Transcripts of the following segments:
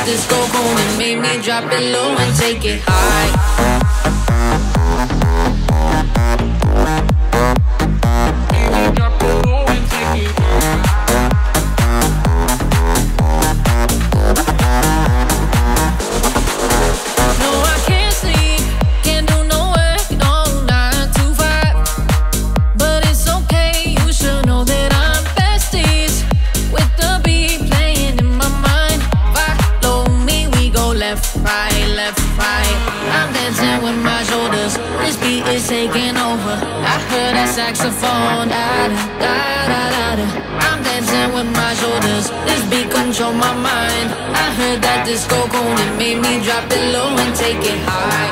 that disco cool and made me drop it low and take it high. Is taking over. I heard that saxophone. Da, da, da, da, da. I'm dancing with my shoulders. This beat control my mind. I heard that disco cool. It made me drop it low and take it high.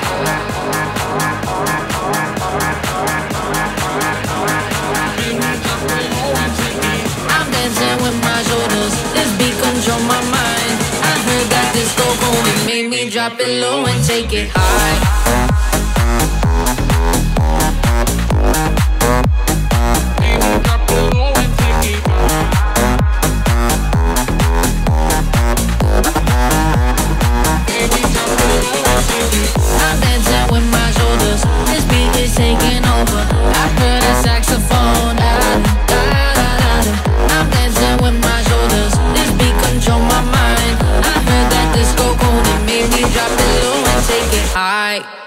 I'm dancing with my shoulders. This beat control my mind. I heard that disco cool. It made me drop it low and take it high. Taking over. I heard a saxophone. Da, da, da, da, da. I'm dancing with my shoulders. This beat control my mind. I heard that disco cool. It made me drop it low and take it high.